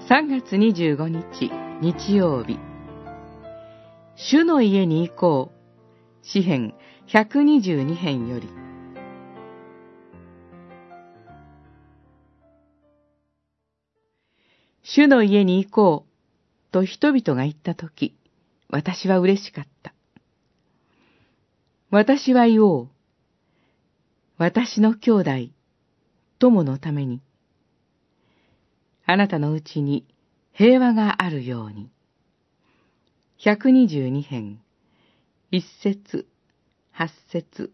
3月25日日曜日、主の家に行こう。詩編122編より。主の家に行こうと人々が言ったとき、私は嬉しかった。私は言おう。私の兄弟、友のために。あなたのうちに平和があるように。122編、1節、8節。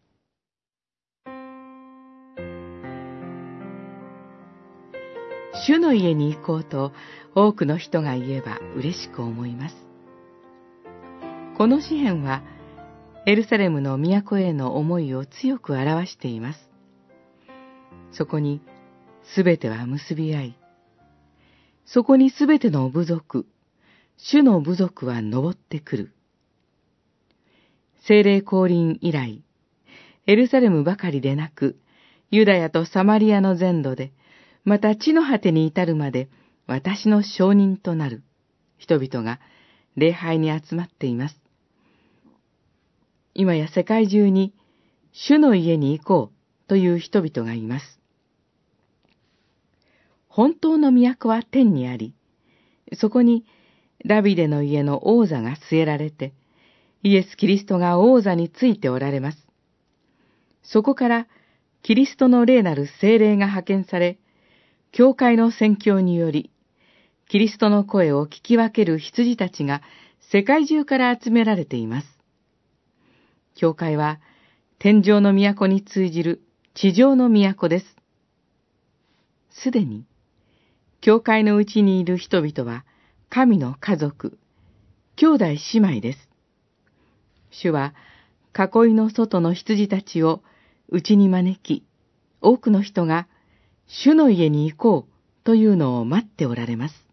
主の家に行こうと多くの人が言えば嬉しく思います。この詩編はエルサレムの都への思いを強く表しています。そこにすべては結び合い、そこにすべての部族、主の部族は登ってくる。聖霊降臨以来、エルサレムばかりでなく、ユダヤとサマリアの全土で、また地の果てに至るまで私の証人となる人々が礼拝に集まっています。今や世界中に主の家に行こうという人々がいます。本当の都は天にあり、そこにダビデの家の王座が据えられて、イエス・キリストが王座についておられます。そこからキリストの霊なる聖霊が派遣され、教会の宣教により、キリストの声を聞き分ける羊たちが世界中から集められています。教会は天上の都に通じる地上の都です。すでに、教会のうちにいる人々は神の家族、兄弟姉妹です。主は囲いの外の羊たちをうちに招き、多くの人が主の家に行こうというのを待っておられます。